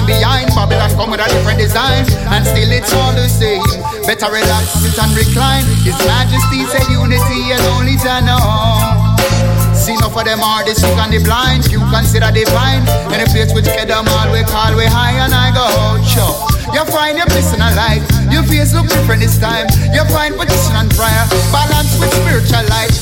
behind. Babylon come with a different design, and still it's all the same. Better relax, sit and recline. His Majesty said unity and only Jah know. See enough of them are the sick and the blind. You consider divine. In a place which get them all, we call we high and I go out. Sure. You find your peace in a life. Your face look different this time. You find position and prayer. Balance with spiritual life.